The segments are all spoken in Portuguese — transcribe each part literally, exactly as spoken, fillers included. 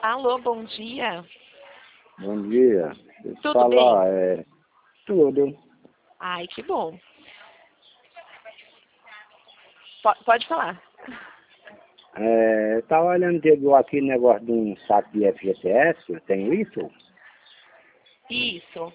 Alô, bom dia. Bom dia. Deixa eu Tudo falar, bem? é tudo. Ai, que bom. Po- pode falar. É, tava olhando teve aqui negócio de um saco de F G T S, tem isso? Isso.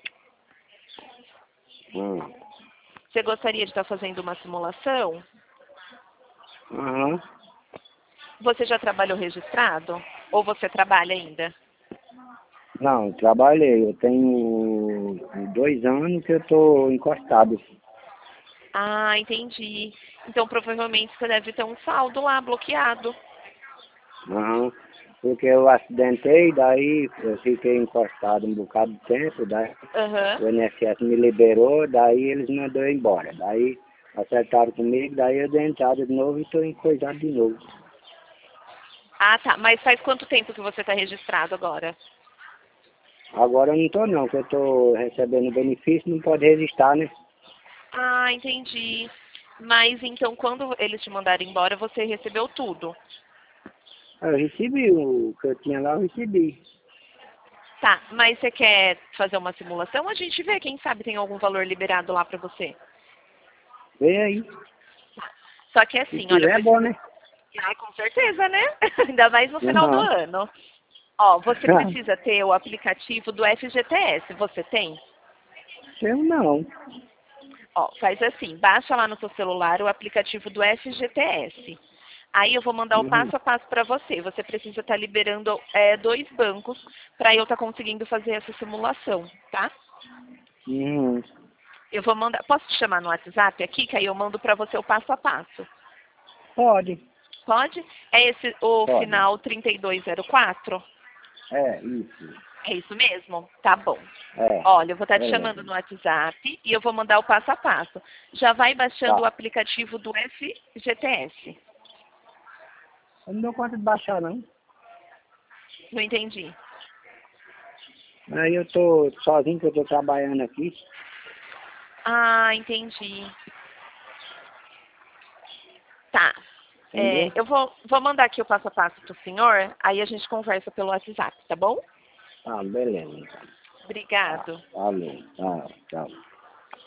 Hum. Você gostaria de estar fazendo uma simulação? Aham. Você já trabalhou registrado? Ou você trabalha ainda? Não, trabalhei. Eu tenho dois anos que eu tô encostado. Ah, entendi. Então provavelmente você deve ter um saldo lá bloqueado. Aham. Porque eu acidentei, daí eu fiquei encostado um bocado de tempo, daí Aham. o I N S S me liberou, daí eles me mandaram embora. Daí acertaram comigo, daí eu dei entrada de novo e estou encoisado de novo. Ah, tá. Mas faz quanto tempo que você está registrado agora? Agora eu não tô não, que eu tô recebendo benefício, não pode resistir, né? Ah, entendi. Mas então quando eles te mandaram embora, você recebeu tudo? Eu recebi o que eu tinha lá, eu recebi. Tá, mas você quer fazer uma simulação? A gente vê, quem sabe tem algum valor liberado lá pra você. Vem aí. Só que Se assim, olha, eu tiver é bom, preciso... né? Ah, com certeza, né? Ainda mais no final do Aham. ano. Ó, você precisa ter o aplicativo do F G T S, você tem? Eu não. Ó, faz assim, baixa lá no seu celular o aplicativo do F G T S. Aí eu vou mandar o Uhum. passo a passo para você. Você precisa estar liberando é, dois bancos para eu estar conseguindo fazer essa simulação, tá? Uhum. Eu vou mandar. Posso te chamar no WhatsApp aqui, que aí eu mando para você o passo a passo. Pode. Pode? É esse o Pode. final trinta e dois zero quatro? É, isso. É isso mesmo? Tá bom. É. Olha, eu vou estar te chamando Beleza. no WhatsApp e eu vou mandar o passo a passo. Já vai baixando o Tá. aplicativo do F G T S. Eu não dou conta de baixar, não. Não entendi. Aí eu tô sozinho, que eu tô trabalhando aqui. Ah, entendi. Tá. É, Entendeu? eu vou, vou mandar aqui o passo a passo pro senhor, aí a gente conversa pelo WhatsApp, tá bom? Tá, beleza. Então. Tá. Obrigado. Valeu. Tchau. Tchau.